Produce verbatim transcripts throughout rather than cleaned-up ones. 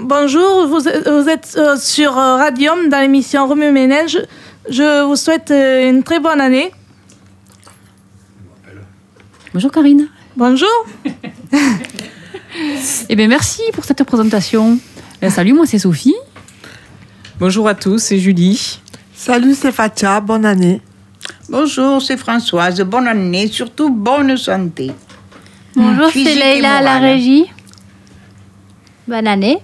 bonjour, vous êtes, vous êtes euh, sur euh, Radium dans l'émission Remue Ménage. Je vous souhaite euh, une très bonne année. Bonjour Karine. Bonjour. Eh bien merci pour cette présentation. Eh, salut, moi c'est Sophie. Bonjour à tous, c'est Julie. Salut, c'est Fatia, bonne année. Bonjour, c'est Françoise, bonne année, surtout bonne santé. Bonjour, Physique c'est et Leïla à la morale. régie. Bonne année.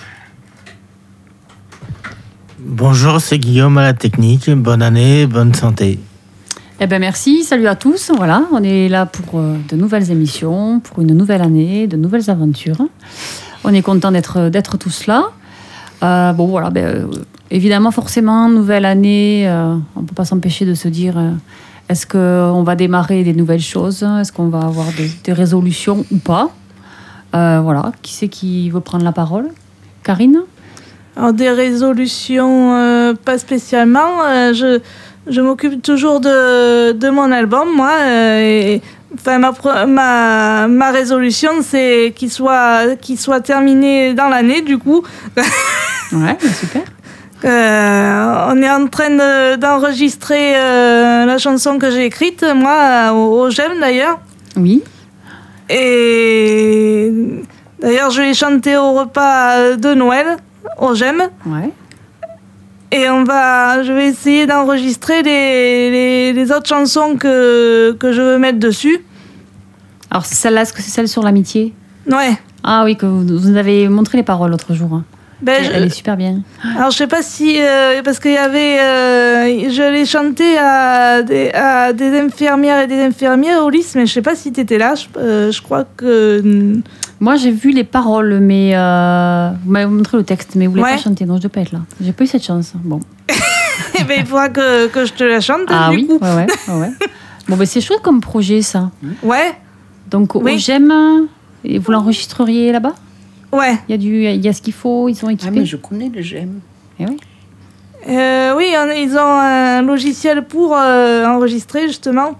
Bonjour, c'est Guillaume à la technique. Bonne année, bonne santé. Eh bien merci, salut à tous. Voilà, on est là pour euh, de nouvelles émissions, pour une nouvelle année, de nouvelles aventures. On est content d'être, d'être tous là. Euh, bon voilà, ben, euh, évidemment, forcément, nouvelle année, euh, on ne peut pas s'empêcher de se dire euh, est-ce qu'on va démarrer des nouvelles choses? Est-ce qu'on va avoir des, des résolutions ou pas? euh, Voilà, qui c'est qui veut prendre la parole? Karine? Alors, des résolutions, euh, pas spécialement. Euh, je, je m'occupe toujours de, de mon album, moi. Euh, et, enfin, ma, pro- ma, ma résolution, c'est qu'il soit, qu'il soit terminé dans l'année, du coup. Ouais, ben super. Euh, on est en train de- d'enregistrer euh, la chanson que j'ai écrite, moi, au, au G E M d'ailleurs. Oui. Et d'ailleurs, je l'ai chantée au repas de Noël, au G E M. Ouais. Et on va, je vais essayer d'enregistrer les, les, les autres chansons que, que je veux mettre dessus. Alors c'est celle-là, est-ce que c'est celle sur l'amitié? Ouais. Ah oui, que vous, vous nous avez montré les paroles l'autre jour. Hein. Ben, Elle, je- elle est super bien. alors, je sais pas si. euh, parce qu'il y avait. euh, je l'ai chanté à des, à des infirmières et des infirmiers au lycée, mais je sais pas si tu étais là. Je, euh, je crois que. Moi, j'ai vu les paroles, mais euh, vous m'avez montré le texte, mais vous ne voulez Ouais. pas chanter, donc je ne dois pas être là. J'ai pas eu cette chance. Bon. Eh ben, il faudra que, que je te la chante, Ah du oui, coup. ouais, ouais, ouais, ouais. Bon, ben c'est chouette comme projet, ça. Ouais, Donc, au Oui. G E M, et vous l'enregistreriez là-bas? ouais. Il y a du, il y a ce qu'il faut, ils sont Ah, équipés. mais je connais le G E M. Eh oui. Euh, oui, on- ils ont un logiciel pour euh, enregistrer, justement.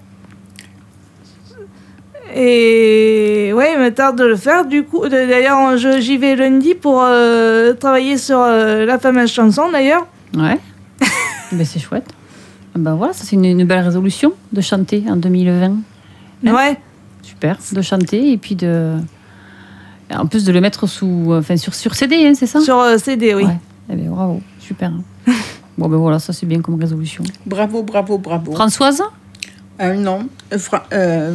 Et ouais, il me tarde de le faire. Du coup, de- d'ailleurs, je- j'y vais lundi pour euh, travailler sur euh, la fameuse chanson, d'ailleurs. Ouais. Ben c'est chouette. Ben voilà, ça c'est une, une belle résolution de chanter en deux mille vingt. Hein? Ouais. Super, de chanter et puis de. En plus de le mettre sous, enfin sur, sur C D, hein, c'est ça? Sur euh, C D, oui. Ouais. Eh bien, bravo, super. hein. Bon, ben voilà, ça c'est bien comme résolution. Bravo, bravo, bravo. Françoise, Euh, non, euh, Fra- euh,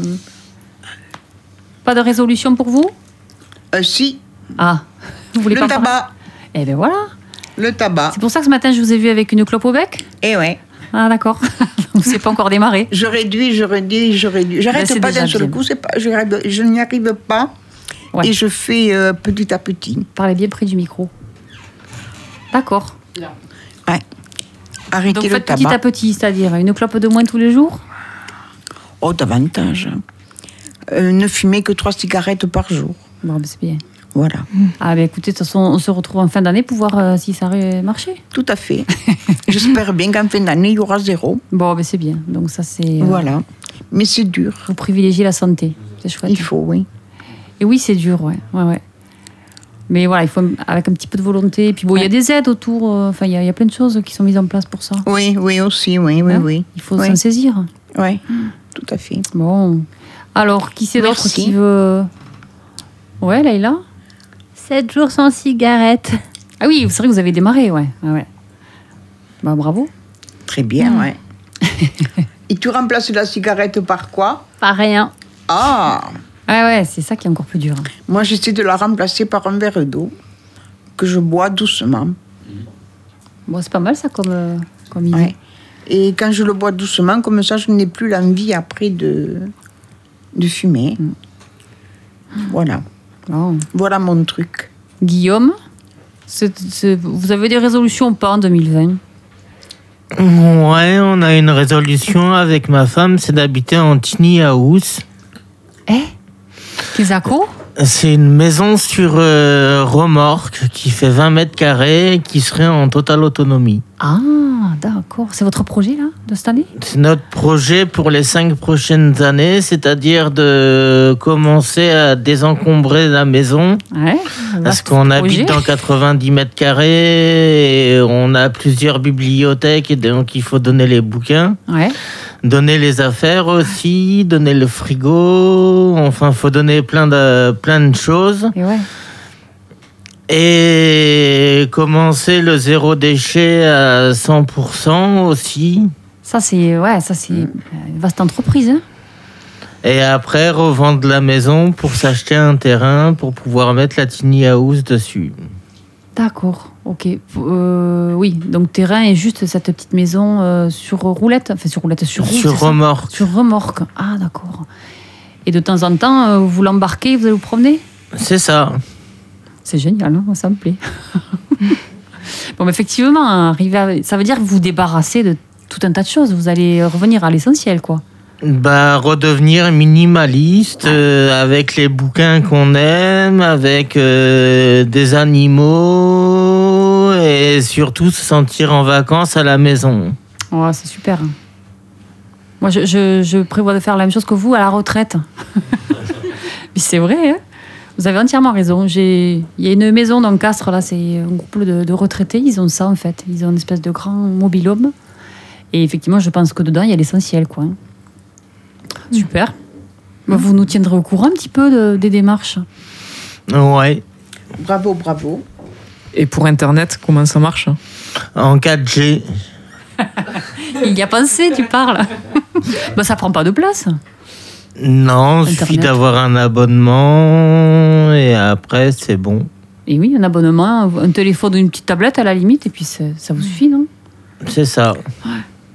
pas de résolution pour vous? euh, si, Ah, vous voulez le pas parler? tabac, Eh bien voilà. le tabac. C'est pour ça que ce matin je vous ai vu avec une clope au bec? Eh ouais, Ah, d'accord. Donc c'est pas encore démarré. je réduis, je réduis, je réduis. Ben, J'arrête c'est pas déjà d'un seul bien. coup, c'est pas, je, arrive- je n'y arrive pas. Ouais. Et je fais euh, petit à petit. Parlez bien près du micro. D'accord. Ouais. Arrêtez Donc le faites petit tabac. à petit, c'est-à-dire une clope de moins tous les jours? Oh, davantage. Euh, ne fumez que trois cigarettes par jour. Bon, ben, c'est bien. Voilà, Ah, ben écoutez, de toute façon, on se retrouve en fin d'année pour voir euh, si ça a marché. tout à fait. J'espère bien qu'en fin d'année, il y aura zéro. Bon, ben c'est bien. Donc ça, c'est... euh, Voilà. Mais c'est dur. Vous privilégiez la santé. C'est chouette. Il faut, oui. Et oui, c'est dur, ouais. ouais, ouais. Mais voilà, il faut avec un petit peu de volonté. Et puis bon, il y a Ouais. des aides autour. euh, Enfin, il y, a- il y a plein de choses qui sont mises en place pour ça. Oui, oui aussi, oui, oui, Hein? oui. Il faut Oui. s'en saisir. Oui, tout à fait. Bon. Alors, qui c'est d'autre Merci. qui veut... Ouais, Leïla? sept jours sans cigarette. Ah oui, c'est vrai que vous avez démarré, ouais. Ah ouais. Bah, bravo. Très bien, ouais. Et tu remplaces la cigarette par quoi? Pas rien. Ah, Ah ouais, c'est ça qui est encore plus dur. moi j'essaie de la remplacer par un verre d'eau que je bois doucement. Bon, c'est pas mal ça comme, euh, comme idée. Ouais. Et quand je le bois doucement, comme ça, je n'ai plus l'envie après de, de fumer. Voilà. Bon. Voilà mon truc. Guillaume, c'est- c'est- vous avez des résolutions ou pas en deux mille vingt? Ouais, on a une résolution avec ma femme, c'est d'habiter en tiny house. Eh Kezako? C'est une maison sur euh, remorque qui fait vingt mètres carrés, qui serait en totale autonomie. Ah, d'accord. C'est votre projet, là, de cette année ? C'est notre projet pour les cinq prochaines années, c'est-à-dire de commencer à désencombrer la maison. Ouais. Parce qu'on habite dans quatre-vingt-dix mètres carrés, et on a plusieurs bibliothèques, et donc il faut donner les bouquins. Ouais. Donner les affaires aussi, donner le frigo, enfin, il faut donner plein de, plein de choses. Et ouais. Et commencer le zéro déchet à cent pour cent aussi. Ça, c'est, ouais, ça, c'est une vaste entreprise. Hein. Et après, revendre la maison pour s'acheter un terrain pour pouvoir mettre la tiny house dessus. D'accord, ok. Euh, oui, donc terrain et juste cette petite maison euh, sur roulette, enfin sur roulette, sur roue, Sur remorque. Sur remorque, ah d'accord. Et de temps en temps, euh, vous l'embarquez, vous allez vous promener ? C'est ça. C'est génial, hein, ça me plaît. Bon, mais effectivement, arriver à... ça veut dire que vous vous débarrassez de tout un tas de choses. Vous allez revenir à l'essentiel, quoi. Bah, redevenir minimaliste euh, avec les bouquins qu'on aime, avec euh, des animaux et surtout se sentir en vacances à la maison. Oh, c'est super. Moi, je, je, je prévois de faire la même chose que vous à la retraite. Mais c'est vrai, hein. Vous avez entièrement raison. J'ai... Il y a une maison dans Castres, là, c'est un couple de, de retraités. Ils ont ça, en fait. Ils ont une espèce de grand mobil-home. Et effectivement, je pense que dedans, il y a l'essentiel, quoi. Super. Mmh. Vous nous tiendrez au courant un petit peu de, des démarches. Ouais. Bravo, bravo. Et pour Internet, comment ça marche ? En quatre G. Il y a pensé, tu parles. Bah, ça prend pas de place. Non, il suffit d'avoir un abonnement et après, c'est bon. Et oui, un abonnement, un téléphone ou une petite tablette à la limite, et puis ça vous suffit, non ? C'est ça. Ouais.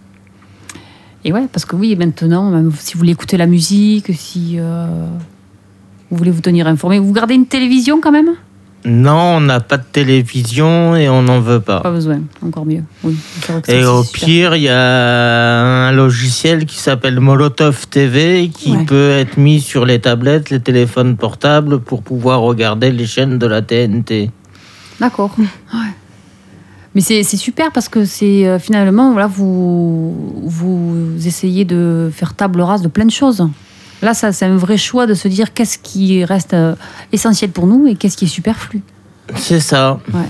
Et ouais, parce que oui, maintenant, même si vous voulez écouter la musique, si euh, vous voulez vous tenir informé, vous gardez une télévision quand même ? Non, on n'a pas de télévision et on n'en veut pas. Pas besoin, encore mieux. Oui, et au pire, il y a un logiciel qui s'appelle Molotov T V qui ouais. peut être mis sur les tablettes, les téléphones portables pour pouvoir regarder les chaînes de la T N T. D'accord. Ouais. Mais c'est, c'est super parce que c'est euh, finalement, voilà, vous, vous essayez de faire table rase de plein de choses. Là, ça, c'est un vrai choix de se dire qu'est-ce qui reste euh, essentiel pour nous et qu'est-ce qui est superflu. C'est ça. Ouais.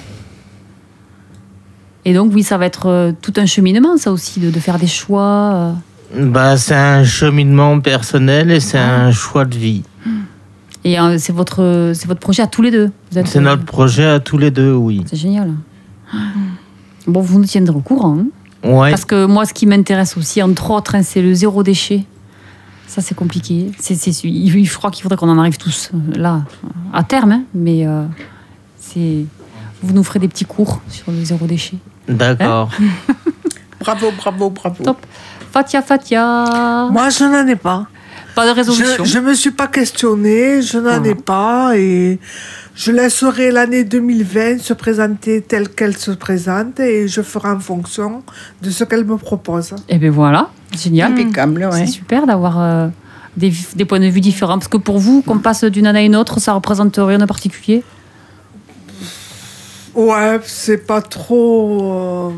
Et donc, oui, ça va être euh, tout un cheminement, ça aussi, de, de faire des choix. Euh... Bah, c'est un cheminement personnel et c'est ah. un choix de vie. Et euh, c'est, votre, c'est votre projet à tous les deux. Vous êtes, c'est euh... notre projet à tous les deux, oui. C'est génial. Bon, vous nous tiendrez au courant. Hein, ouais. Parce que moi, ce qui m'intéresse aussi, entre autres, hein, c'est le zéro déchet. Ça, c'est compliqué. C'est, c'est, je crois qu'il faudrait qu'on en arrive tous là, à terme. Hein, mais euh, c'est, vous nous ferez des petits cours sur le zéro déchet. D'accord. Hein. Bravo, bravo, bravo. Top. Fatia, Fatia. Moi, je n'en ai pas. Pas de résolution. Je ne me suis pas questionnée, je n'en ah. ai pas. Et je laisserai l'année deux mille vingt se présenter telle qu'elle se présente et je ferai en fonction de ce qu'elle me propose. Et bien voilà, génial. Impeccable, ouais. C'est super d'avoir euh, des, des points de vue différents. Parce que pour vous, qu'on passe d'une année à une autre, ça représente rien de particulier ? Ouais, c'est pas trop... Euh...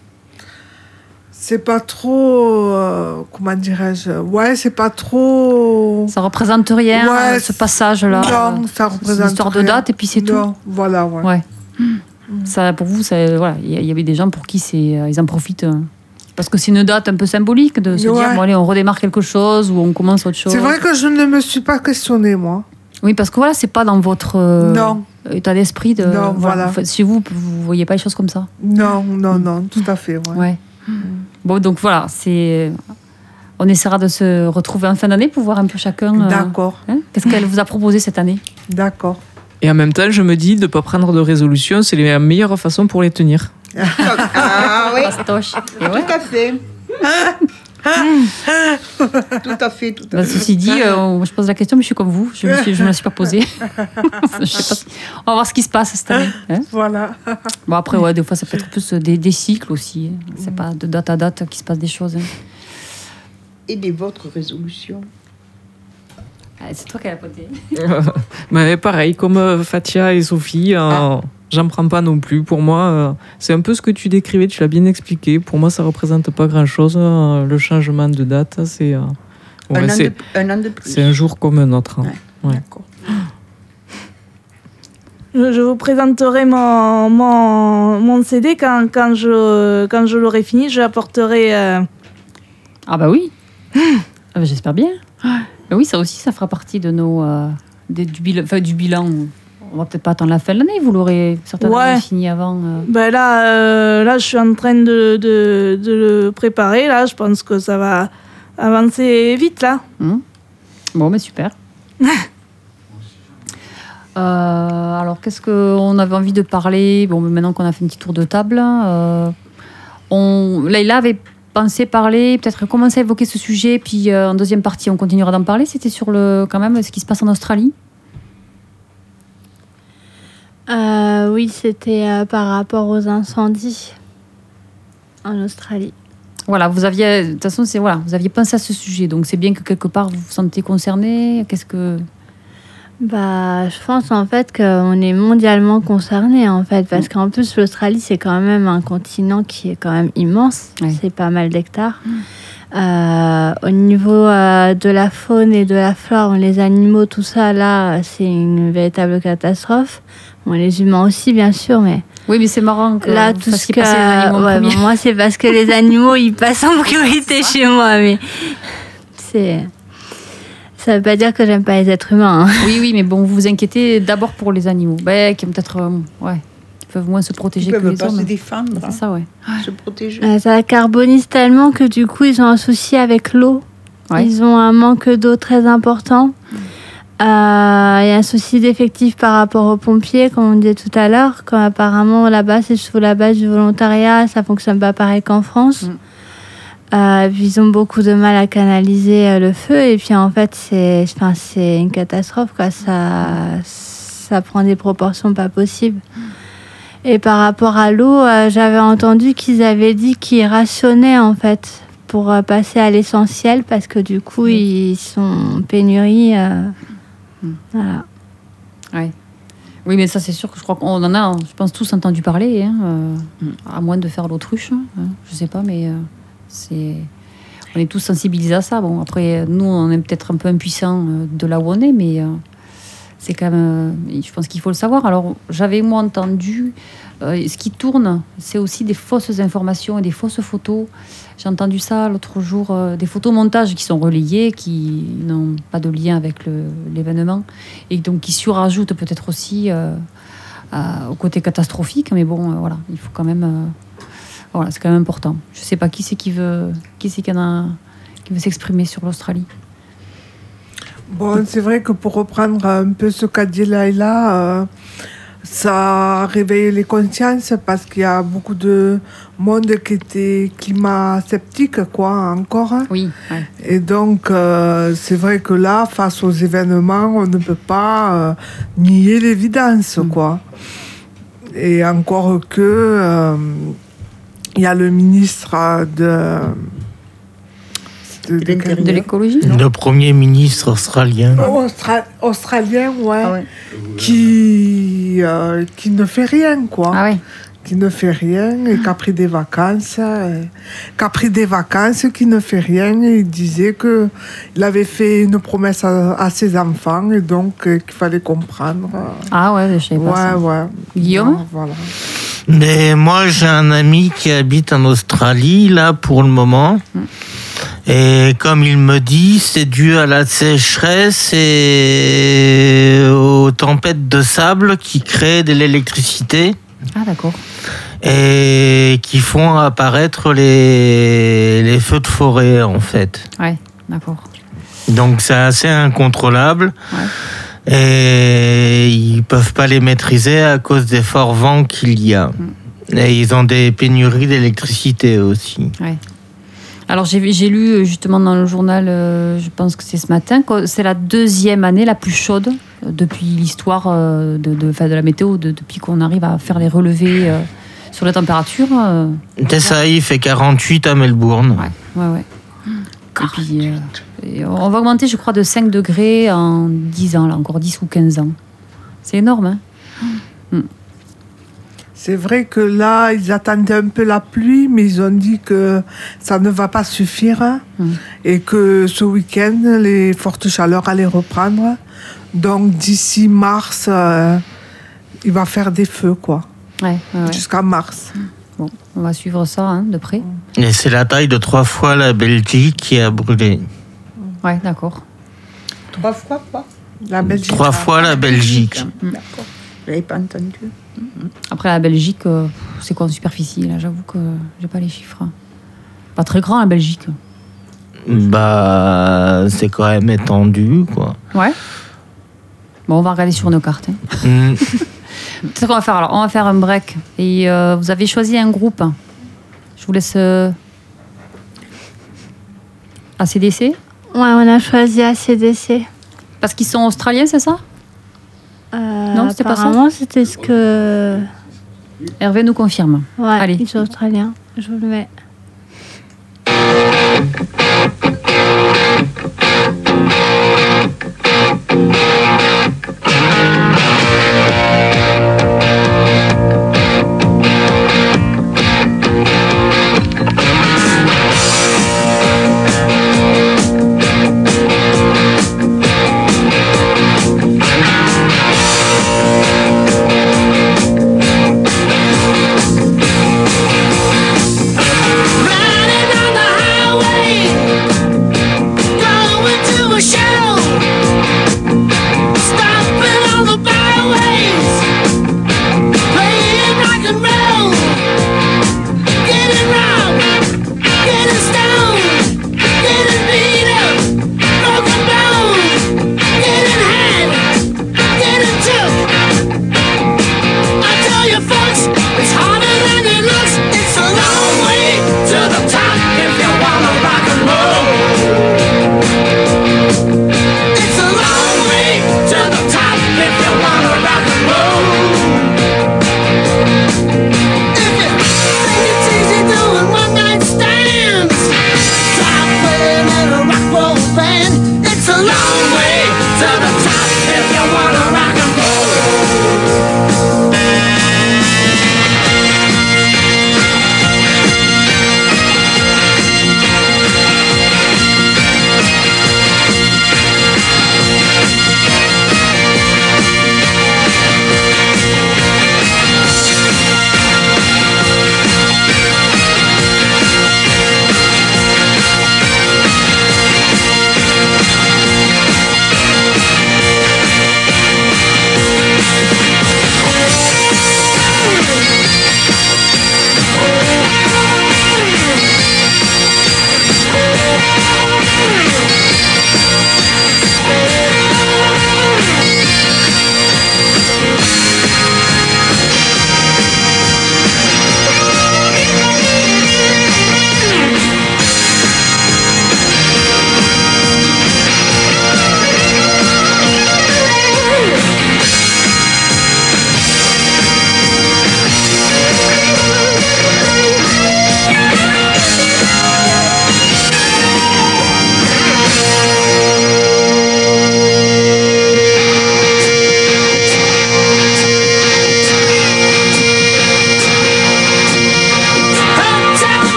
C'est pas trop... Euh, comment dirais-je ? Ouais, c'est pas trop... Ça représente rien, ouais, ce passage-là. Non, ça représente c'est une histoire rien. de date et puis c'est non, tout. Voilà, ouais. ouais. Mmh. Ça, pour vous, ça, voilà, il y avait des gens pour qui c'est, ils en profitent. Parce que c'est une date un peu symbolique de se ouais. dire, bon allez, on redémarre quelque chose ou on commence autre chose. C'est vrai que je ne me suis pas questionnée, moi. Oui, parce que voilà, c'est pas dans votre euh, non. état d'esprit. De, non, voilà. voilà. Chez vous, vous voyez pas les choses comme ça. Non, non, non, tout à fait, ouais. ouais. Mmh. Bon, donc voilà, c'est... on essaiera de se retrouver en fin d'année pour voir un peu chacun. D'accord. Euh, hein, qu'est-ce qu'elle vous a proposé cette année ? D'accord. Et en même temps, je me dis, de ne pas prendre de résolution, c'est la meilleure façon pour les tenir. Ah oui, Fastoche. Tout ouais. à fait. tout à fait, tout à bah, fait. Ceci dit, euh, je pose la question, mais je suis comme vous, je ne me, me la suis pas posée. je sais pas si... On va voir ce qui se passe cette année. Hein, voilà. Bon, après, ouais, des fois, ça peut être plus des, des cycles aussi. Hein. C'est pas de date à date qu'il se passe des choses. Hein. Et des votre résolution ? Ah, c'est toi qui as la potée. Mais pareil, comme euh, Fatia et Sophie, euh, ah. j'en prends pas non plus. Pour moi, euh, c'est un peu ce que tu décrivais, tu l'as bien expliqué. Pour moi, ça représente pas grand-chose. Euh, le changement de date, c'est, euh, ouais, un, an c'est, de, un an de plus. C'est un jour comme un autre. Hein. Ouais, ouais. D'accord. Je, je vous présenterai mon, mon, mon C D quand, quand, je, quand je l'aurai fini. Je l'apporterai. Euh... Ah bah oui. ah bah j'espère bien. Bah oui, ça aussi, ça fera partie de nos, euh, des, du, bilan, enfin, du bilan. On va peut-être pas attendre la fin de l'année. Vous l'aurez certainement ouais. fini avant. Euh... Ben là, euh, là, je suis en train de, de, de le préparer. Là, je pense que ça va avancer vite là. Mmh. Bon, mais super. Euh, alors, qu'est-ce qu'on avait envie de parler ? Bon, maintenant qu'on a fait un petit tour de table, euh, on, Leïla avait pensé parler, peut-être commencer à évoquer ce sujet, puis euh, en deuxième partie, on continuera d'en parler. C'était sur le, quand même ce qui se passe en Australie. Euh, oui, c'était euh, par rapport aux incendies en Australie. Voilà, vous aviez, de toute façon, c'est voilà, vous aviez pensé à ce sujet, donc c'est bien que quelque part vous vous sentez concerné. Qu'est-ce que Bah, je pense en fait qu'on est mondialement concerné en fait, parce qu'en plus l'Australie c'est quand même un continent qui est quand même immense, ouais. C'est pas mal d'hectares. Mmh. Euh, au niveau euh, de la faune et de la flore, les animaux, tout ça là, c'est une véritable catastrophe. Bon, les humains aussi bien sûr, mais oui, mais c'est marrant que là tout ce que les animaux ouais, bon, moi c'est parce que les animaux ils passent en priorité chez moi, mais c'est ça veut pas dire que j'aime pas les êtres humains. Hein. Oui, oui, mais bon, vous vous inquiétez d'abord pour les animaux, bah, qui ont peut-être, euh, ouais, qui peuvent moins se protéger que les hommes. Ils peuvent pas se défendre. C'est ça, ouais. Se protéger. Euh, ça carbonise tellement que du coup, ils ont un souci avec l'eau. Ouais. Ils ont un manque d'eau très important. Il euh, y a un souci d'effectifs par rapport aux pompiers, comme on disait tout à l'heure. Quand apparemment, là-bas, c'est sous la base du volontariat, ça fonctionne pas pareil qu'en France. Mm. Euh, ils ont beaucoup de mal à canaliser euh, le feu et puis en fait c'est, enfin, c'est une catastrophe quoi. Ça, ça prend des proportions pas possibles. Et par rapport à l'eau, euh, j'avais entendu qu'ils avaient dit qu'ils rationnaient en fait pour euh, passer à l'essentiel parce que du coup mmh. ils sont en pénurie. Euh, mmh. Voilà. Ouais. Oui, mais ça c'est sûr que je crois qu'on en a, je pense tous entendu parler, hein, euh, mmh. à moins de faire l'autruche, hein, je sais pas, mais. Euh... C'est... On est tous sensibilisés à ça. Bon, après, nous, on est peut-être un peu impuissants de là où on est, mais euh, c'est quand même... Euh, je pense qu'il faut le savoir. Alors, j'avais, moi, entendu... Euh, ce qui tourne, c'est aussi des fausses informations et des fausses photos. J'ai entendu ça l'autre jour, euh, des photomontages qui sont relayés, qui n'ont pas de lien avec le, l'événement, et donc qui surajoutent peut-être aussi euh, à, au côté catastrophique. Mais bon, euh, voilà, il faut quand même... Euh, Voilà, c'est quand même important. Je ne sais pas qui c'est qui veut, qui c'est qui, en a, qui veut s'exprimer sur l'Australie. Bon, c'est vrai que pour reprendre un peu ce qu'a dit Leïla, euh, ça a réveillé les consciences parce qu'il y a beaucoup de monde qui était climat sceptique, quoi, encore. Oui. Ouais. Et donc, euh, c'est vrai que là, face aux événements, on ne peut pas euh, nier l'évidence, mmh. quoi. Et encore que... Euh, il y a le ministre de... De, de, de l'écologie. Le premier ministre australien. Austra- australien, ouais. Ah ouais. Qui, euh, qui ne fait rien, quoi. Ah ouais. Qui ne fait rien et qui a pris des vacances. Et, qui a pris des vacances, qui ne fait rien. Et il disait qu'il avait fait une promesse à, à ses enfants et donc euh, qu'il fallait comprendre. Ah ouais, je sais pas ouais, ça. Ouais, Guillaume ouais. Voilà. Mais moi, j'ai un ami qui habite en Australie, là, pour le moment. Et comme il me dit, c'est dû à la sécheresse et aux tempêtes de sable qui créent de l'électricité. Ah, d'accord. Et qui font apparaître les, les feux de forêt, en fait. Ouais, d'accord. Donc, c'est assez incontrôlable. Ouais. Et ils peuvent pas les maîtriser à cause des forts vents qu'il y a. Mm. Et ils ont des pénuries d'électricité aussi. Ouais. Alors j'ai, j'ai lu justement dans le journal, euh, je pense que c'est ce matin, que c'est la deuxième année la plus chaude depuis l'histoire euh, de, de, de la météo, de, depuis qu'on arrive à faire les relevés euh, sur la température. Euh, c'est ça, il fait quarante-huit à Melbourne. Ouais, ouais, ouais. Et puis, euh, Et on va augmenter, je crois, de cinq degrés en dix ans, là, encore dix ou quinze ans. C'est énorme, hein. Mm. C'est vrai que là, ils attendaient un peu la pluie, mais ils ont dit que ça ne va pas suffire hein, Mm. et que ce week-end, les fortes chaleurs allaient reprendre. Donc d'ici mars, euh, il va faire des feux, quoi, Ouais, ouais, ouais. jusqu'à mars. Bon, on va suivre ça hein, de près. Et c'est la taille de trois fois la Belgique qui a brûlé. Ouais, d'accord. Trois fois quoi? La Belgique. Trois fois la Belgique. Mm. D'accord. Je l'avais pas entendu. Après, la Belgique, euh, c'est quoi en superficie? Là, j'avoue que j'ai pas les chiffres. Pas très grand, la Belgique. Bah, c'est quand même étendu, quoi. Ouais. Bon, on va regarder sur nos cartes. hein. Mm. Peut-être qu'on va faire, alors, on va faire un break. Et euh, vous avez choisi un groupe. Je vous laisse. Euh... A C D C? Ouais, on a choisi A C D C. Parce qu'ils sont australiens, c'est ça? Euh, Non, c'était pas ça. apparemment, c'était ce que. Hervé nous confirme. Ouais, Allez. ils sont australiens. Je vous le mets.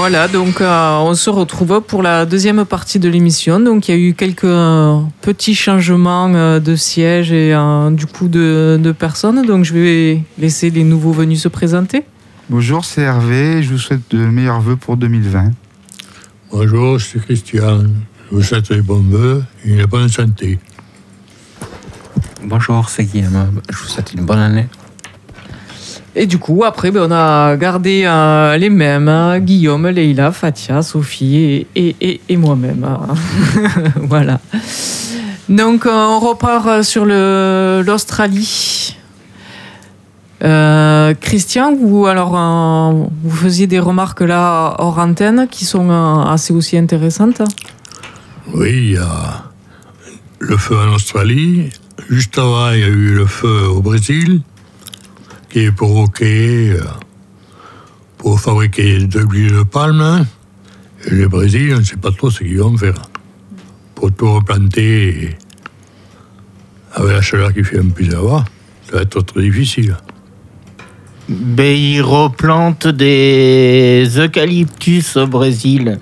Voilà, donc euh, on se retrouve pour la deuxième partie de l'émission. Donc il y a eu quelques euh, petits changements euh, de siège et euh, du coup de, de personnes. Donc je vais laisser les nouveaux venus se présenter. Bonjour, c'est Hervé. Je vous souhaite de meilleurs vœux pour deux mille vingt. Bonjour, c'est Christian. Je vous souhaite les bons vœux et une bonne santé. Bonjour, c'est Guillaume. Je vous souhaite une bonne année. Et du coup, après, ben, on a gardé euh, les mêmes, hein, Guillaume, Leïla, Fatia, Sophie et, et, et, et moi-même. Hein. Voilà. Donc, euh, on repart sur le, l'Australie. Euh, Christian, vous, alors, euh, vous faisiez des remarques là hors antenne qui sont euh, assez aussi intéressantes. Oui, il y a le feu en Australie. Juste avant, il y a eu le feu au Brésil, qui est provoqué euh, pour fabriquer de l'huile de palme. Hein. Et le Brésil, on ne sait pas trop ce qu'ils vont faire. Pour tout replanter, et avec la chaleur qui fait un peu là-bas, ça va être très difficile. Ben, ils replantent des eucalyptus au Brésil.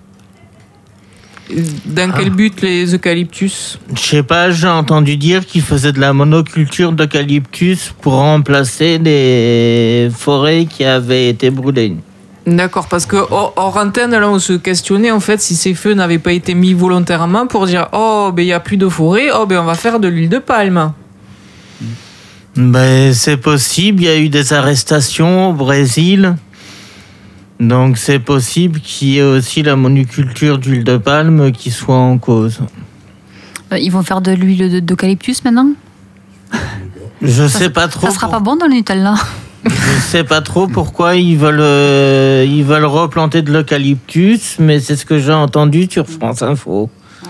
Dans quel but les eucalyptus ? Je sais pas, j'ai entendu dire qu'ils faisaient de la monoculture d'eucalyptus pour remplacer des forêts qui avaient été brûlées. D'accord, parce que hors, hors antenne, là, on se questionnait en fait si ces feux n'avaient pas été mis volontairement pour dire oh, ben il n'y a plus de forêt, oh, ben on va faire de l'huile de palme. Ben, c'est possible, il y a eu des arrestations au Brésil. Donc c'est possible qu'il y ait aussi la monoculture d'huile de palme qui soit en cause. Euh, ils vont faire de l'huile d'eucalyptus maintenant ? Je ça, sais pas trop. Ça sera pour... pas bon dans le Nutella. Je sais pas trop pourquoi ils veulent, euh, ils veulent replanter de l'eucalyptus, mais c'est ce que j'ai entendu sur France Info.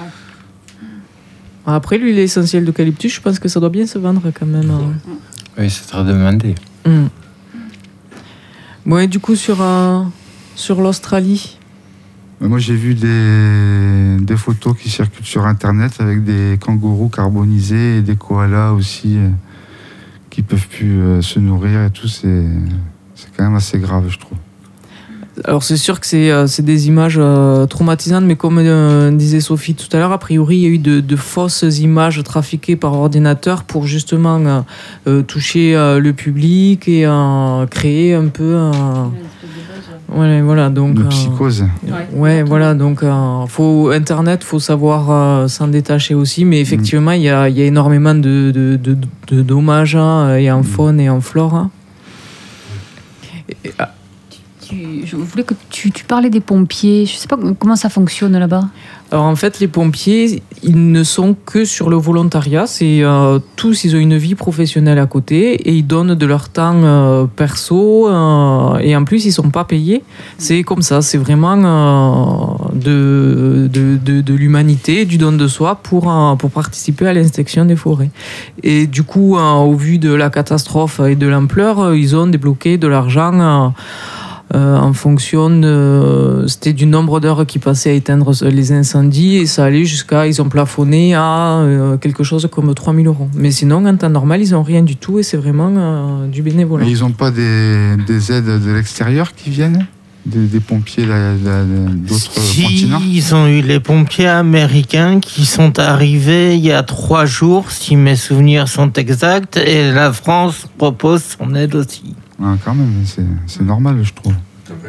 Après, l'huile essentielle d'eucalyptus, je pense que ça doit bien se vendre quand même. Hein. Oui, c'est très demandé. Mm. Bon, et du coup, sur, euh, sur l'Australie. Moi, j'ai vu des, des photos qui circulent sur Internet avec des kangourous carbonisés et des koalas aussi euh, qui peuvent plus euh, se nourrir et tout. C'est, c'est quand même assez grave, je trouve. Alors, c'est sûr que c'est, euh, c'est des images euh, traumatisantes, mais comme euh, disait Sophie tout à l'heure, a priori, il y a eu de, de fausses images trafiquées par ordinateur pour justement euh, euh, toucher euh, le public et euh, créer un peu... Euh, ouais, voilà, donc... De euh, psychose. Ouais, ouais, voilà, donc euh, faut, Internet, il faut savoir euh, s'en détacher aussi, mais effectivement, il mmh. y, a, y a énormément de, de, de, de dommages hein, et en mmh. faune et en flore. Hein. Et, ah, Tu, je voulais que tu, tu parlais des pompiers. Je ne sais pas comment ça fonctionne là-bas. Alors en fait, les pompiers, ils ne sont que sur le volontariat. C'est euh, tous, ils ont une vie professionnelle à côté et ils donnent de leur temps euh, perso euh, et en plus, ils sont pas payés. C'est comme ça. C'est vraiment euh, de, de, de, de l'humanité, du don de soi pour, euh, pour participer à l'inspection des forêts. Et du coup, euh, au vu de la catastrophe et de l'ampleur, euh, ils ont débloqué de l'argent. Euh, Euh, en fonction de, c'était du nombre d'heures qui passaient à éteindre les incendies et ça allait jusqu'à, ils ont plafonné à euh, quelque chose comme trois mille euros. Mais sinon, en temps normal, ils n'ont rien du tout et c'est vraiment euh, du bénévolat. Mais ils n'ont pas des, des aides de l'extérieur qui viennent ? Des, des pompiers là, là, d'autres si, continents ? Ils ont eu les pompiers américains qui sont arrivés il y a trois jours, si mes souvenirs sont exacts, et la France propose son aide aussi. Ah, quand même, c'est, c'est normal, je trouve.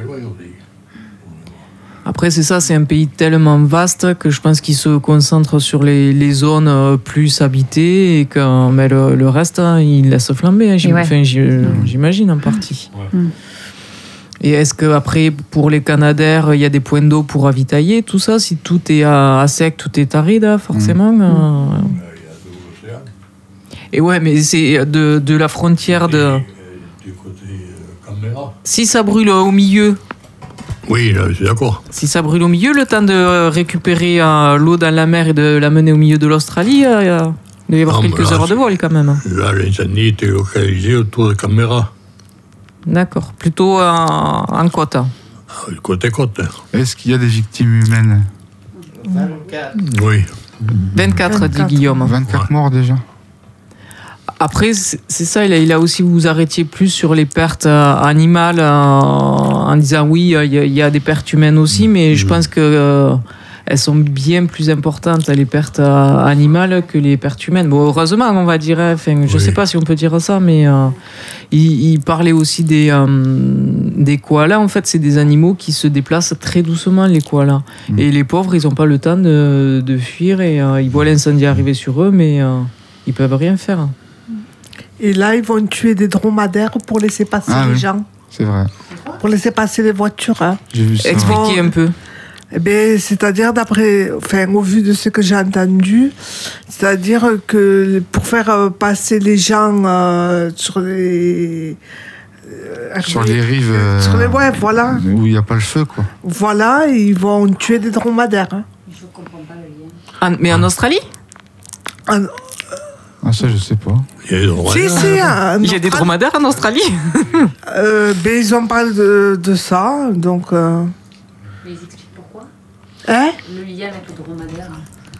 Après, c'est ça, c'est un pays tellement vaste que je pense qu'il se concentre sur les, les zones plus habitées et que mais le, le reste, il laisse flamber, hein, j'im- ouais. enfin, j'imagine en partie. Ouais. Mm. Et est-ce qu'après, pour les Canadaires, il y a des points d'eau pour ravitailler tout ça ? Si tout est à, à sec, tout est aride, forcément. Mmh. Euh... Et ouais, mais c'est de, de la frontière de... Du côté euh, Canberra. Si ça brûle au milieu... Oui, là, je suis d'accord. Si ça brûle au milieu, le temps de récupérer euh, l'eau dans la mer et de l'amener au milieu de l'Australie, euh, il doit y avoir Non, quelques là, heures de vol quand même. Là, l'incendie était localisé autour de Canberra. D'accord, plutôt euh, en côte. Ah, côté côte. Est-ce qu'il y a des victimes humaines ? vingt-quatre Oui. vingt-quatre, dit Guillaume. vingt-quatre Ouais. morts déjà ? Après, c'est c'est ça, il a, il a aussi, vous vous arrêtiez plus sur les pertes euh, animales euh, en disant oui, il y, y a des pertes humaines aussi, mais je pense que euh, elles sont bien plus importantes, les pertes euh, animales, que les pertes humaines. Bon, heureusement, on va dire. Enfin, je ne Oui. sais pas si on peut dire ça, mais euh, il, il parlait aussi des, euh, des koalas. En fait, c'est des animaux qui se déplacent très doucement, les koalas. Mmh. Et les pauvres, ils n'ont pas le temps de, de fuir et euh, ils voient l'incendie arriver sur eux, mais euh, ils ne peuvent rien faire. Et là, ils vont tuer des dromadaires pour laisser passer Ah les oui. gens, C'est vrai. pour laisser passer les voitures. Hein. J'ai vu ça. Expliquez un peu. Eh ben, c'est-à-dire, d'après, enfin, au vu de ce que j'ai entendu, c'est-à-dire que pour faire euh, passer les gens euh, sur les. euh, Sur les rives. euh, Sur les, ouais, voilà. Où il n'y a pas le feu, quoi. Voilà, ils vont tuer des dromadaires. Hein. Ah, mais en Australie Ah, Ah, ça, je sais pas. Il y a des droits. si, si, hein, Il y a des dromadaires en Australie. euh, ben, ils ont parlé de, de ça, donc. Euh... Mais ils expliquent pourquoi Hein? le lien avec le dromadaire.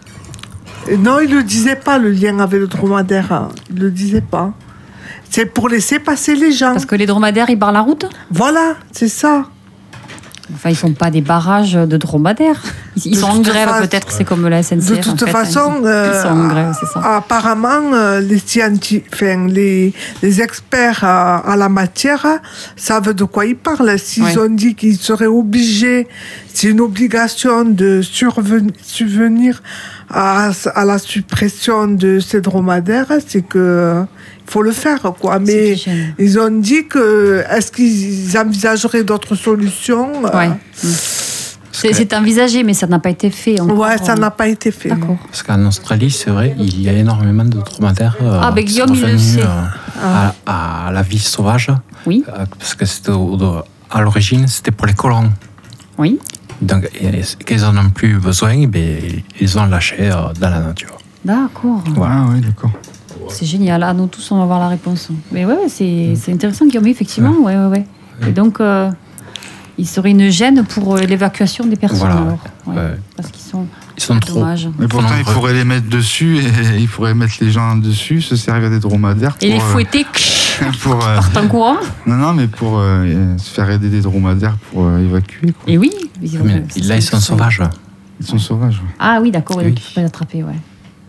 Non, il ne le disait pas, le lien avec le dromadaire. Hein. Il ne le disait pas. C'est pour laisser passer les gens. Parce que les dromadaires, ils barrent la route. Voilà, c'est ça. Enfin, ils sont pas des barrages de dromadaires. Ils, ils De sont en toute grève, façon- peut-être, c'est comme la S N C F. De toute en fait. façon, ils, euh, ils sont en grève, c'est ça. apparemment, euh, les, scienti- enfin, les, les experts à, à la matière savent de quoi ils parlent. S'ils Ouais. ont dit qu'ils seraient obligés, c'est une obligation de surven- subvenir à, à la suppression de ces dromadaires, c'est que il faut le faire, quoi. Mais C'est gênant. ils ont dit que est-ce qu'ils envisageraient d'autres solutions? euh, Ouais. Mm. C'est, c'est envisagé, mais ça n'a pas été fait encore. Ouais, ça n'a pas été fait. non. D'accord. Parce qu'en Australie, c'est vrai, il y a énormément de dromadaires euh, Ah, ben, qui Guillaume, sont il le revenus, sait. euh, Ah. à, à la vie sauvage. Oui. Euh, parce que c'était au- au- à l'origine, c'était pour les colons. Oui. Donc, et, et qu'ils en ont plus besoin, ben, ils ont lâché euh, dans la nature. D'accord. Voilà. Ah, oui, d'accord. C'est génial. À nous tous, on va voir la réponse. Mais ouais, ouais, c'est, c'est intéressant, Guillaume, effectivement. Ouais, ouais, ouais. Et donc, euh, il serait une gêne pour euh, l'évacuation des personnes. Voilà, alors. Ouais. ouais. Parce qu'ils sont. Ils sont trop. Dommage. Mais pourtant, il nombreux. pourrait les mettre dessus et il pourrait mettre les gens dessus, se servir des dromadaires. Et les pour, euh, fouetter, pour, euh, partent en courant. non, non, mais pour euh, se faire aider des dromadaires pour euh, évacuer. Quoi. Et oui. ils ont- Mais c'est là, ils ça, sont c'est- sauvages. Ils sont sauvages. ouais. Ah oui, d'accord, Oui. donc il faut pas les attraper, ouais.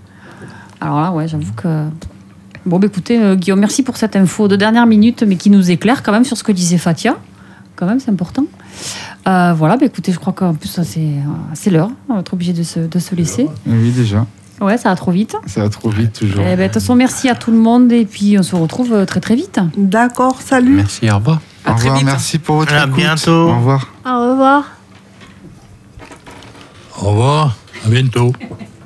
Alors là, ouais, j'avoue que. Bon, bah, écoutez, euh, Guillaume, merci pour cette info de dernière minute, mais qui nous éclaire quand même sur ce que disait Fatia. Quand même, c'est important. Euh, voilà, bah, écoutez, je crois qu'en plus, ça, c'est, euh, c'est l'heure. On va être obligé de se, de se laisser. Et oui, déjà. Ouais, ça va trop vite. Ça va trop vite, toujours. Eh ben, de toute façon, merci à tout le monde et puis on se retrouve euh, très très vite. D'accord, salut. Merci, au revoir. À Au très revoir, vite. merci pour votre À écoute. bientôt. Au revoir. Au revoir. Au revoir, à bientôt.